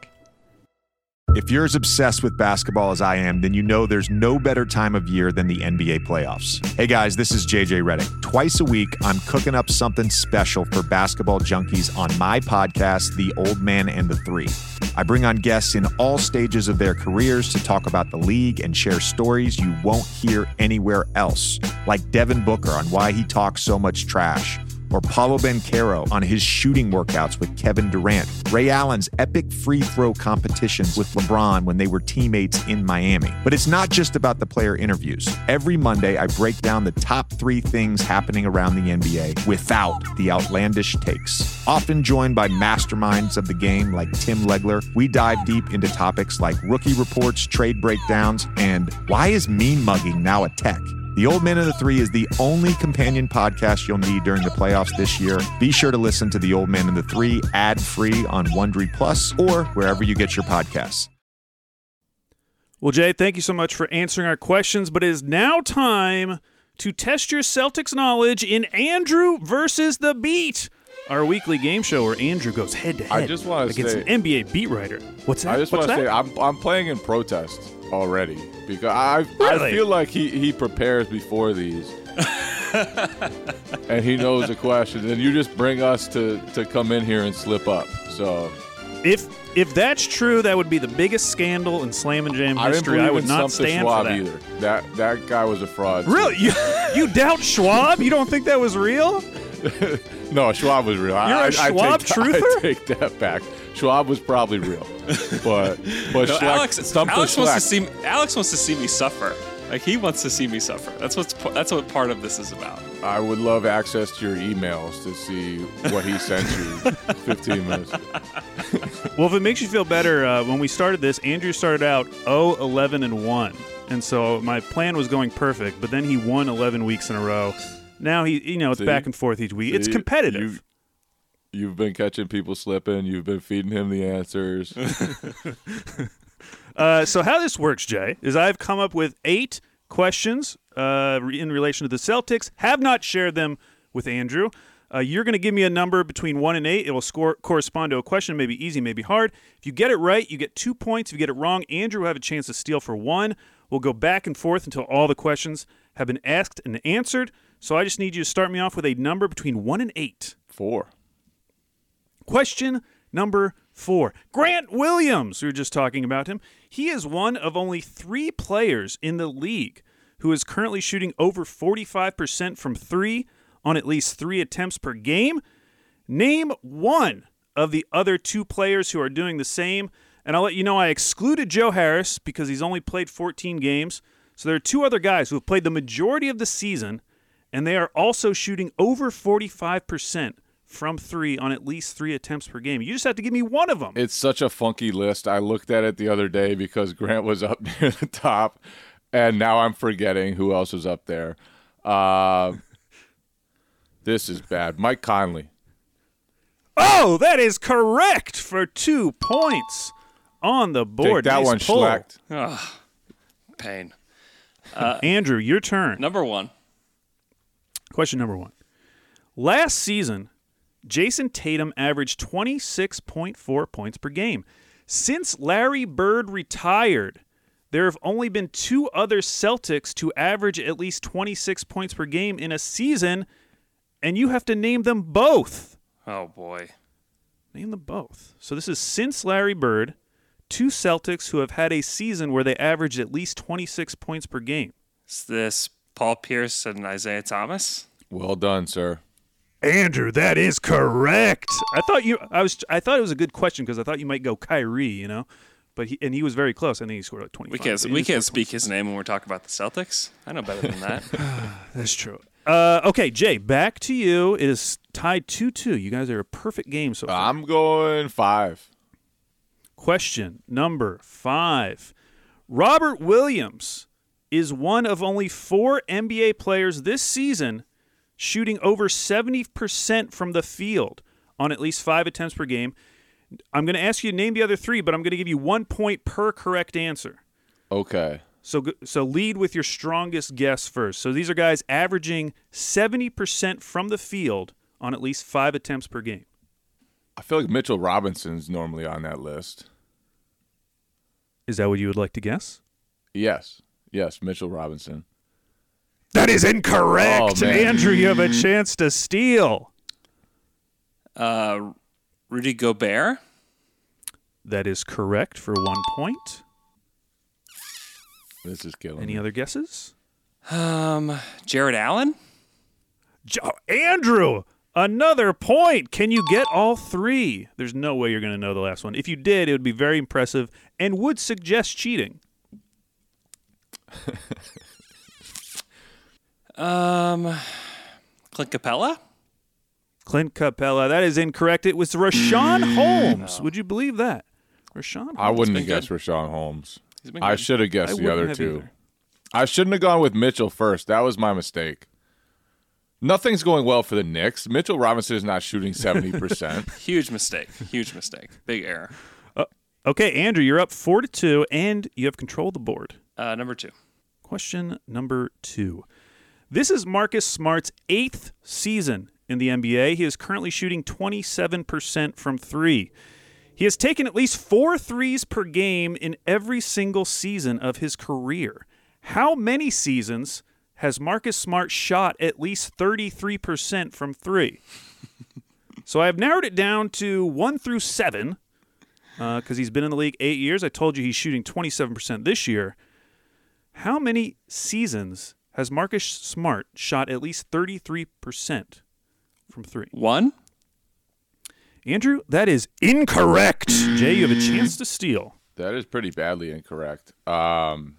If you're as obsessed with basketball as I am, then you know there's no better time of year than the N B A playoffs. Hey guys, this is J J Redick. Twice a week, I'm cooking up something special for basketball junkies on my podcast, The Old Man and the Three. I bring on guests in all stages of their careers to talk about the league and share stories you won't hear anywhere else, like Devin Booker on why he talks so much trash, or Paolo Banchero on his shooting workouts with Kevin Durant, Ray Allen's epic free throw competitions with LeBron when they were teammates in Miami. But it's not just about the player interviews. Every Monday, I break down the top three things happening around the N B A without the outlandish takes. Often joined by masterminds of the game like Tim Legler, we dive deep into topics like rookie reports, trade breakdowns, and why is mean mugging now a tech? The Old Man and the Three is the only companion podcast you'll need during the playoffs this year. Be sure to listen to The Old Man and the Three ad-free on Wondery Plus or wherever you get your podcasts. Well, Jay, thank you so much for answering our questions, but it is now time to test your Celtics knowledge in Andrew versus the Beat, our weekly game show where Andrew goes head-to-head I just want to against say, an N B A beat writer. What's that? I just What's want to that? say I'm I'm playing in protest already because I Really? I feel like he, he prepares before these. And he knows the questions, and you just bring us to, to come in here and slip up. So If if that's true, that would be the biggest scandal in Slam and Jam I didn't history. believe I would in not Sumter stand Schwab for that. either. That that guy was a fraud. Really? You, you doubt Schwab? You don't think that was real? No, Schwab was real. You're I, a I Schwab take, truther? I take that back. Schwab was probably real, but but No, Schleck, Alex, Stumper Alex wants to Schleck- see Alex wants to see me suffer. Like he wants to see me suffer. That's what's that's what part of this is about. I would love access to your emails to see what he sent you fifteen minutes ago. Well, if it makes you feel better, uh, when we started this, Andrew started out oh, eleven, and one. And so my plan was going perfect, but then he won eleven weeks in a row. Now he, you know, it's See? back and forth each week. See? It's competitive. You've, you've been catching people slipping. You've been feeding him the answers. Uh, so how this works, Jay, is I've come up with eight questions uh, in relation to the Celtics, have not shared them with Andrew. Uh, you're going to give me a number between one and eight. It will score, correspond to a question, maybe easy, maybe hard. If you get it right, you get two points. If you get it wrong, Andrew will have a chance to steal for one. We'll go back and forth until all the questions have been asked and answered. So I just need you to start me off with a number between one and eight. Four. Question number four. Grant Williams, we were just talking about him. He is one of only three players in the league who is currently shooting over forty-five percent from three on at least three attempts per game. Name one of the other two players who are doing the same. And I'll let you know I excluded Joe Harris because he's only played fourteen games. So there are two other guys who have played the majority of the season, and they are also shooting over forty-five percent from three on at least three attempts per game. You just have to give me one of them. It's such a funky list. I looked at it the other day because Grant was up near the top, and now I'm forgetting who else was up there. Uh, this is bad. Mike Conley. Oh, that is correct for two points on the board. Take that nice one, pull. Schlecht. Ugh, pain. Uh, Andrew, your turn. Number one. Question number one. Last season, Jason Tatum averaged twenty-six point four points per game. Since Larry Bird retired, there have only been two other Celtics to average at least twenty-six points per game in a season, and you have to name them both. Oh, boy. Name them both. So this is since Larry Bird, two Celtics who have had a season where they averaged at least twenty-six points per game. Is this Paul Pierce and Isaiah Thomas? Well done, sir. Andrew, that is correct. I thought you. I was. I thought it was a good question because I thought you might go Kyrie. You know, but he and he was very close. I think he scored like twenty-five. We can't. We can't speak his name when we're talking about the Celtics. I know better than that. That's true. Uh, okay, Jay, back to you. It is tied two two. You guys are a perfect game so far. I'm going five. Question number five. Robert Williams is one of only four N B A players this season shooting over seventy percent from the field on at least five attempts per game. I'm going to ask you to name the other three, but I'm going to give you one point per correct answer. Okay. So so lead with your strongest guess first. So these are guys averaging seventy percent from the field on at least five attempts per game. I feel like Mitchell Robinson's normally on that list. Is that what you would like to guess? Yes. Yes, Mitchell Robinson. That is incorrect. Oh, Andrew, you have a chance to steal. Uh, Rudy Gobert? That is correct for one point. This is killing Any me. other guesses? Um, Jared Allen? Jo- Andrew, another point. Can you get all three? There's no way you're going to know the last one. If you did, it would be very impressive and would suggest cheating. um, Clint Capella? Clint Capella. That is incorrect. It was Rashawn Holmes. No. Would you believe that? Rashawn Holmes. I wouldn't have been guessed good. Rashawn Holmes. He's been I good. should have guessed I the wouldn't other have two. either. I shouldn't have gone with Mitchell first. That was my mistake. Nothing's going well for the Knicks. Mitchell Robinson is not shooting seventy percent. Huge mistake. Huge mistake. Big error. Uh, okay, Andrew, you're up four to two, and you have control of the board. Uh, number two. Question number two. This is Marcus Smart's eighth season in the N B A. He is currently shooting twenty-seven percent from three. He has taken at least four threes per game in every single season of his career. How many seasons has Marcus Smart shot at least thirty-three percent from three? So I have narrowed it down to one through seven because uh, he's been in the league eight years. I told you he's shooting twenty-seven percent this year. How many seasons has Marcus Smart shot at least thirty-three percent from three? One? Andrew, that is incorrect. Jay, you have a chance to steal. That is pretty badly incorrect. Um,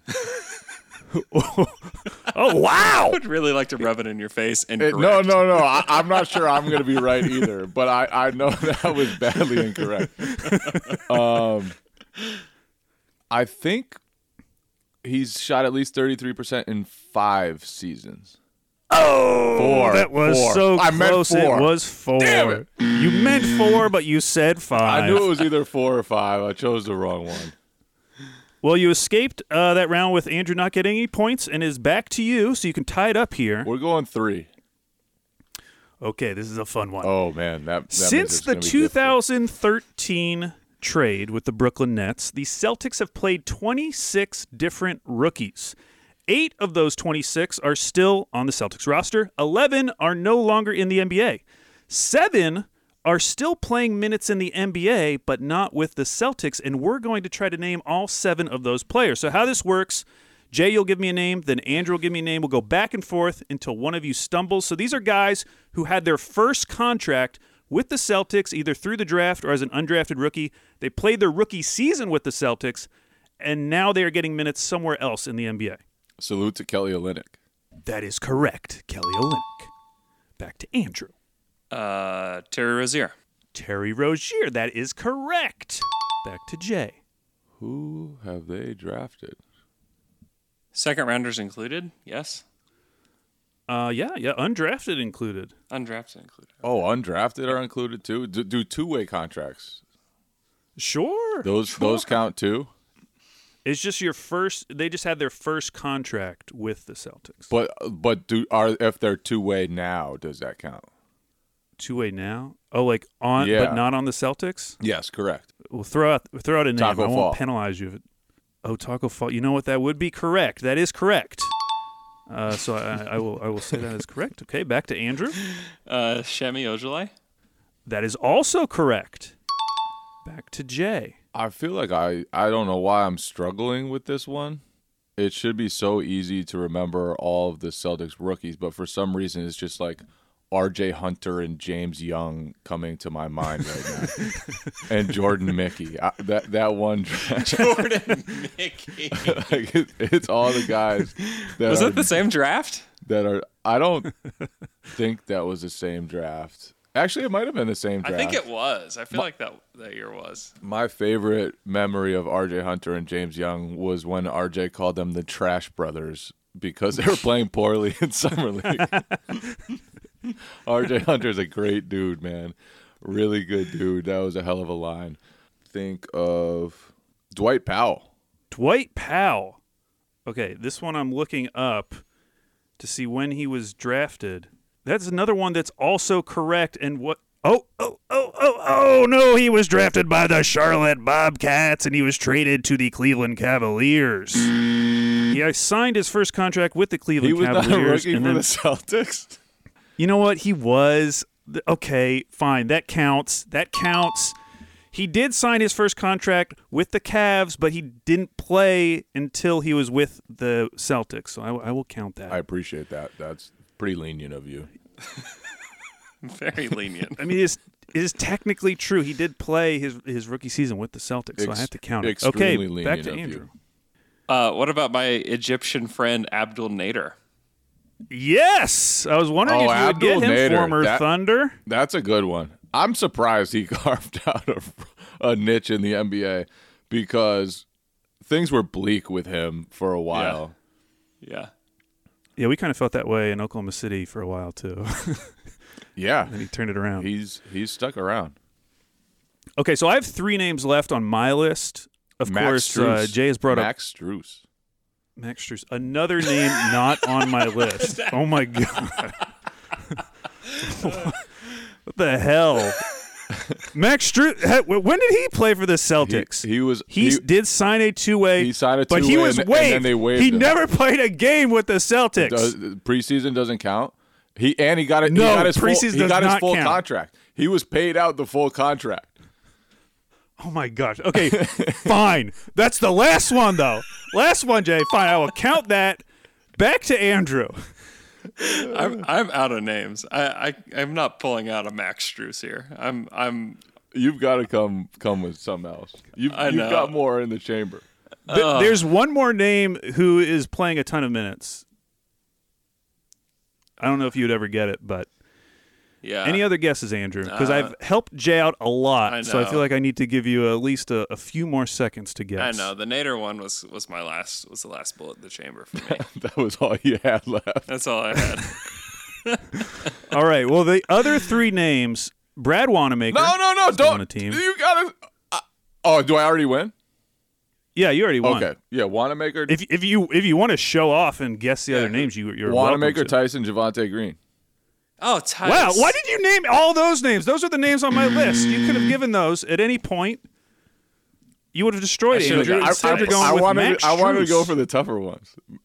oh, wow. I would really like to rub it in your face. And it, no, no, no. I, I'm not sure I'm going to be right either, but I, I know that was badly incorrect. Um, I think he's shot at least thirty-three percent in five seasons. Oh, four. that was four. so I meant close. four. It was four. Damn it. You meant four, but you said five. I knew it was either four or five. I chose the wrong one. Well, you escaped uh, that round with Andrew not getting any points and is back to you, so you can tie it up here. We're going three. Okay, this is a fun one. Oh, man. That, that Since the two thousand thirteen trade with the Brooklyn Nets, the Celtics have played twenty-six different rookies. Eight of those twenty-six are still on the Celtics roster. eleven are no longer in the N B A. Seven are still playing minutes in the N B A, but not with the Celtics, and we're going to try to name all seven of those players. So how this works, Jay, you'll give me a name, then Andrew will give me a name. We'll go back and forth until one of you stumbles. So these are guys who had their first contract with the Celtics, either through the draft or as an undrafted rookie. They played their rookie season with the Celtics, and now they are getting minutes somewhere else in the N B A. Salute to Kelly Olynyk. That is correct, Kelly Olynyk. Back to Andrew. Uh, Terry Rozier. Terry Rozier. That is correct. Back to Jay. Who have they drafted? Second rounders included, yes. Uh, yeah, yeah, undrafted included. Undrafted included. Oh, undrafted are included too? Do, do two-way contracts? Sure. Those sure. those count too? It's just your first. They just had their first contract with the Celtics. But but do are if they're two way now, does that count? Two way now? Oh, like on, yeah. but not on the Celtics. Yes, correct. We'll throw out throw out a name. Taco I won't Fall. penalize you. If it, oh, Taco Fall. You know what? That would be correct. That is correct. Uh, so I, I will I will say that is correct. Okay, back to Andrew. Uh, Shemi Ojale. That is also correct. Back to Jay. I feel like I, I don't know why I'm struggling with this one. It should be so easy to remember all of the Celtics rookies, but for some reason it's just like R J Hunter and James Young coming to my mind right now. And Jordan Mickey. I, that that one draft. Jordan Mickey. Like it, it's all the guys that Was are, it the same draft? That are I don't think that was the same draft. Actually, it might have been the same draft. I think it was. I feel My, like that that year was. My favorite memory of R J Hunter and James Young was when R J called them the Trash Brothers because they were playing poorly in Summer League. R J Hunter's a great dude, man. Really good dude. That was a hell of a line. Think of Dwight Powell. Dwight Powell. Okay, this one I'm looking up to see when he was drafted. That's another one that's also correct. And what? Oh, oh, oh, oh, oh, no. He was drafted by the Charlotte Bobcats, and he was traded to the Cleveland Cavaliers. He signed his first contract with the Cleveland he was Cavaliers. Not a rookie and for then, the Celtics? You know what? He was. Okay, fine. That counts. That counts. He did sign his first contract with the Cavs, but he didn't play until he was with the Celtics. So I, I will count that. I appreciate that. That's pretty lenient of you. Very lenient. I mean, it is, it is technically true. He did play his his rookie season with the Celtics, so Ex- I have to count it. Okay, back to Andrew. Uh, what about my Egyptian friend Abdul Nader? Yes, I was wondering oh, if you Abdul would get him, Nader. former that, Thunder. That's a good one. I'm surprised he carved out a, a niche in the N B A because things were bleak with him for a while. Yeah. yeah. Yeah, we kind of felt that way in Oklahoma City for a while too. Yeah, and he turned it around. He's he's stuck around. Okay, so I have three names left on my list. Of Max course, uh, Jay has brought Max up Strus. Max Strus. Another name not on my list. Oh my god! What the hell? Max Strus. When did he play for the Celtics? He, he was. He, he did sign a two-way. He signed a two-way, but he was and, waived. and then they waived He him. never played a game with the Celtics. Does, preseason doesn't count. He and he got it. No, he got his preseason full, he does got his not full count. contract. He was paid out the full contract. Oh my gosh. Okay, fine. That's the last one though. Last one, Jay. Fine, I will count that. Back to Andrew. I'm I'm out of names. I, I I'm not pulling out a Max Strus here. I'm I'm. You've got to come come with something else. You've, I you've know. got more in the chamber. Th- Uh. There's one more name who is playing a ton of minutes. I don't know if you'd ever get it, but Yeah. any other guesses, Andrew? Because Uh, I've helped Jay out a lot, I so I know. feel like I need to give you at least a, a few more seconds to guess. I know the Nader one was was my last was the last bullet in the chamber for me. That was all you had left. That's all I had. All right. Well, the other three names: Brad Wanamaker. No, no, no! is still Don't. on a team. You gotta. Uh, oh, do I already win? Yeah, you already won. Okay. Yeah, Wanamaker. If if you if you want to show off and guess the other names, you you're Wanamaker, welcome to. Tyson, Javante Green. Oh, Tice. Wow, why did you name all those names? Those are the names on my list. You could have given those at any point. You would have destroyed I it, should've Andrew. got- Instead, I- you're going I with wanted. Max I wanted to Strus. go for the tougher ones.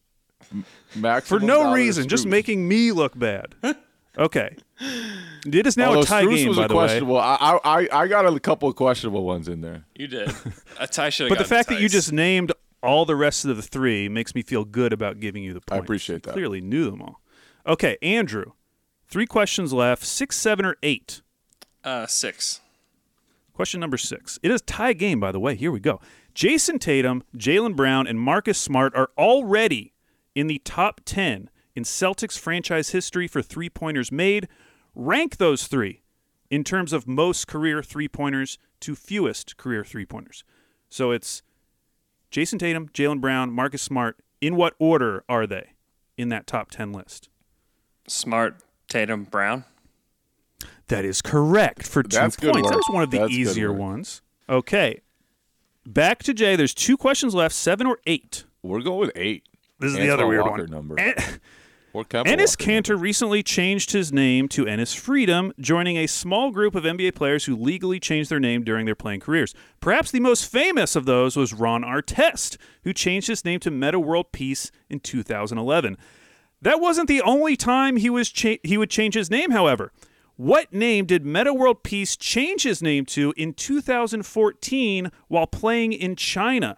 For no reason, just making me look bad. Okay. It is now Although a tie Strus game, was by a the way. questionable. I, I I got a couple of questionable ones in there. You did. A tie should have But the fact ties. that you just named all the rest of the three makes me feel good about giving you the points. I appreciate that. You clearly knew them all. Okay, Andrew. Three questions left. Six, seven, or eight? Uh, six. Question number six. It is a tie game, by the way. Here we go. Jason Tatum, Jaylen Brown, and Marcus Smart are already in the top ten in Celtics franchise history for three-pointers made. Rank those three in terms of most career three-pointers to fewest career three-pointers. So it's Jason Tatum, Jaylen Brown, Marcus Smart. In what order are they in that top ten list? Smart, Tatum, Brown. That is correct for two That's good points. work. That was one of the That's good easier work. ones. Okay. Back to Jay. There's two questions left, seven or eight. We're going with eight. This is Antoine the other weird Walker one. number. En- Or Kemba Enes Walker Kanter recently changed his name to Enes Freedom, joining a small group of N B A players who legally changed their name during their playing careers. Perhaps the most famous of those was Ron Artest, who changed his name to Metta World Peace in two thousand eleven. That wasn't the only time he was cha- he would change his name, however. What name did Metta World Peace change his name to in two thousand fourteen while playing in China?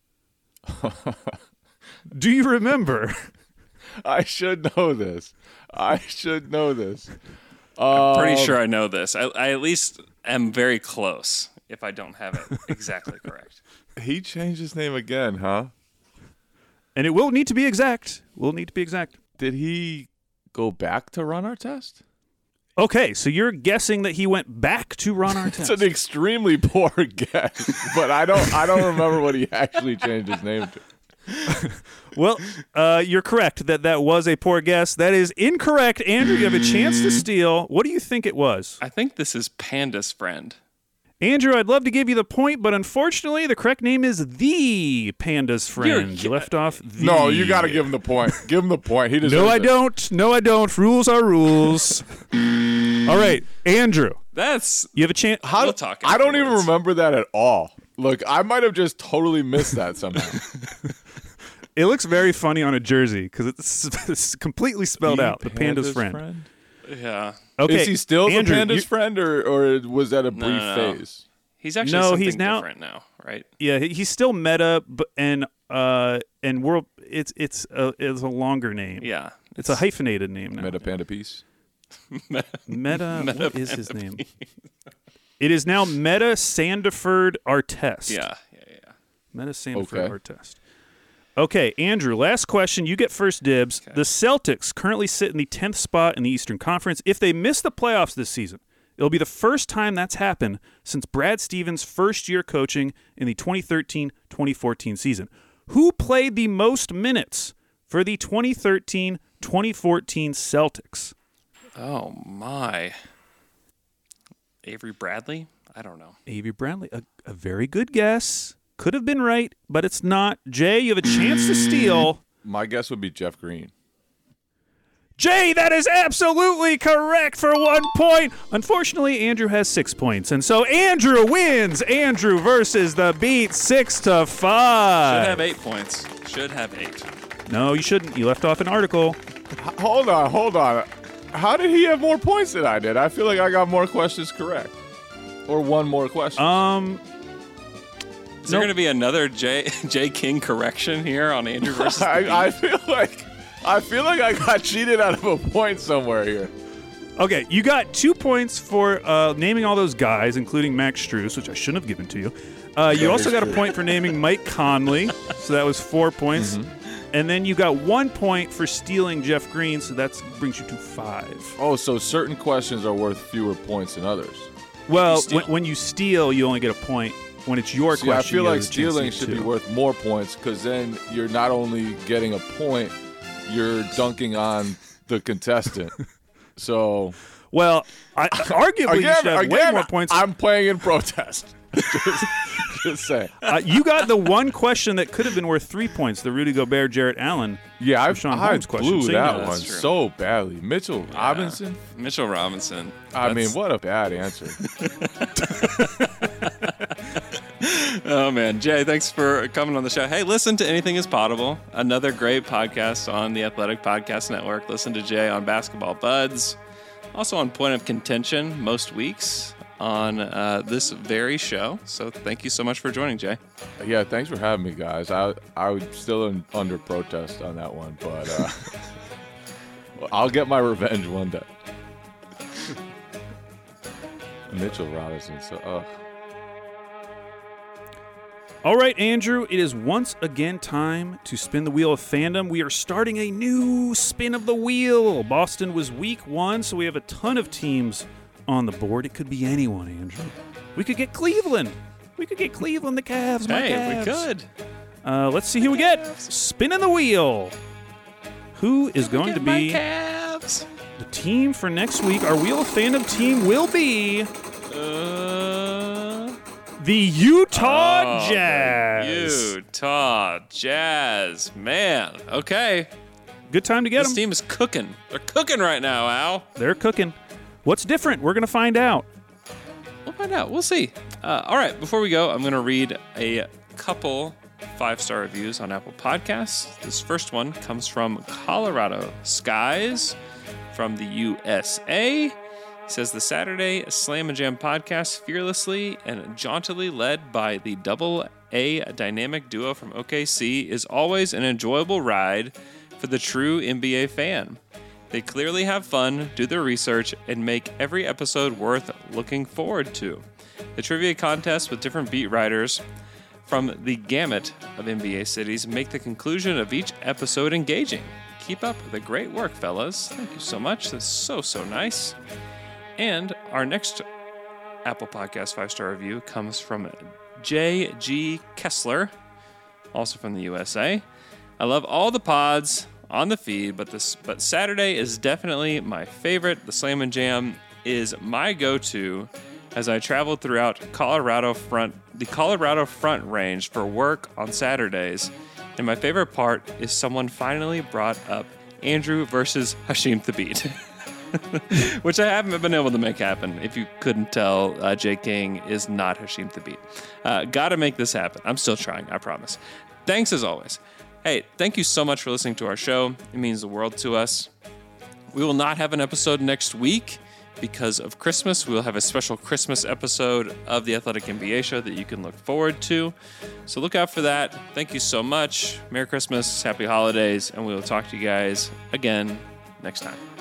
Do you remember? I should know this. I should know this. I'm pretty Um, sure I know this. I, I at least am very close if I don't have it exactly correct. He changed his name again, huh? And it will need to be exact. Will need to be exact. Did he go back to Ron Artest? Okay, so you're guessing that he went back to Ron Artest. It's an extremely poor guess, but I don't. I don't remember what he actually changed his name to. Well, uh, you're correct that that was a poor guess. That is incorrect. Andrew, you have a chance to steal. What do you think it was? I think this is Panda's friend. Andrew, I'd love to give you the point, but unfortunately, the correct name is the Panda's friend. You're- You left off the. No, you got to give him the point. Give him the point. He deserves No, I it. don't. No, I don't. Rules are rules. All right, Andrew, That's you have a chance. How, We'll talk I don't even afterwards. remember that at all. Look, I might have just totally missed that somehow. It looks very funny on a jersey because it's, it's completely spelled The out. The Panda's, friend. Yeah. Okay, Is he still Andrew, the Panda's you- friend, or, or was that a No, brief no, no. phase? He's actually No, something he's now- different now, right? Yeah, he- he's still Meta, but and uh and world. It's it's a it's a longer name. Yeah. It's a hyphenated name now. Meta Panda Peace. Meta. Meta What is his Panda name? It is now Meta Sandiford Artest. Yeah, yeah, yeah. Meta Sandiford Okay. Artest. Okay, Andrew, last question. You get first dibs. Okay. The Celtics currently sit in the tenth spot in the Eastern Conference. If they miss the playoffs this season, it'll be the first time that's happened since Brad Stevens' first year coaching in the twenty thirteen twenty fourteen season. Who played the most minutes for the twenty thirteen twenty fourteen Celtics? Oh my. Avery Bradley? I don't know. Avery Bradley. A, a very good guess. Could have been right, but it's not. Jay, you have a chance to steal. My guess would be Jeff Green. Jay, that is absolutely correct for one point. Unfortunately, Andrew has six points, and so Andrew wins. Andrew versus the Beat, six to five. Should have eight points. Should have eight. No, you shouldn't. You left off an article. H- hold on, hold on. How did he have more points than I did? I feel like I got more questions correct, or one more question. Um, Is there going to be another J J King correction here on Andrew versus the Beat? I, I feel like I feel like I got cheated out of a point somewhere here. Okay, you got two points for uh, naming all those guys, including Max Strus, which I shouldn't have given to you. Uh, you Yeah, also got a true. point for naming Mike Conley, so that was four points. Mm-hmm. And then you got one point for stealing Jeff Green, so that brings you to five. Oh, so certain questions are worth fewer points than others. Well, You steal. when, when you steal, you only get a point. When it's your See, I question, feel you like have a chance to stealing get should be two. worth more points because then you're not only getting a point, you're dunking on the contestant. So Well, I, arguably you again, should have way again, more points. I'm playing in protest. just, just saying. Uh, you got the one question that could have been worth three points, the Rudy Gobert, Jarrett Allen. Yeah, I, Sean I Holmes question. blew So you that know one that's true. so badly. Mitchell Robinson. Mitchell Robinson. I mean, That's- what a bad answer. Oh, man. Jay, thanks for coming on the show. Hey, listen to Anything is Potable, another great podcast on the Athletic Podcast Network. Listen to Jay on Basketball Buds, also on Point of Contention most weeks on uh, this very show. So thank you so much for joining, Jay. Yeah, thanks for having me, guys. I I was still in, under protest on that one, but uh, I'll get my revenge one day. Mitchell Robinson, so ugh. All right, Andrew, it is once again time to spin the wheel of fandom. We are starting a new spin of the wheel. Boston was week one, so we have a ton of teams on the board. It could be anyone, Andrew. We could get Cleveland. We could get Cleveland, the Cavs, my Hey, Cavs. we could. Uh, let's see who we get. Spinning the wheel. Who is going to be Cavs? the team for next week? Our wheel of fandom team will be Uh, the Utah oh, Jazz. Utah Jazz. Man, okay. Good time to get This them. team is cooking. They're cooking right now, Al. They're cooking. What's different? We're going to find out. We'll find out. We'll see. Uh, all right, before we go, I'm going to read a couple five-star reviews on Apple Podcasts. This first one comes from Colorado Skies from the U S A. He says, the Saturday Slam and Jam podcast, fearlessly and jauntily led by the double A dynamic duo from O K C, is always an enjoyable ride for the true N B A fan. They clearly have fun, do their research, and make every episode worth looking forward to. The trivia contests with different beat writers from the gamut of N B A cities make the conclusion of each episode engaging. Keep up the great work, fellas. Thank you so much. That's so, so nice. And our next Apple Podcast five-star review comes from J G Kessler, also from the U S A. I love all the pods on the feed, but this but Saturday is definitely my favorite. The Slam and Jam is my go-to as I traveled throughout Colorado front the Colorado Front Range for work on Saturdays. And my favorite part is someone finally brought up Andrew versus Hasheem Thabeet. Which I haven't been able to make happen. If you couldn't tell, uh, Jay King is not Hasheem Thabeet. Uh, gotta make this happen. I'm still trying, I promise. Thanks as always. Hey, thank you so much for listening to our show. It means the world to us. We will not have an episode next week because of Christmas. We will have a special Christmas episode of the Athletic N B A show that you can look forward to. So look out for that. Thank you so much. Merry Christmas, Happy Holidays, and we will talk to you guys again next time.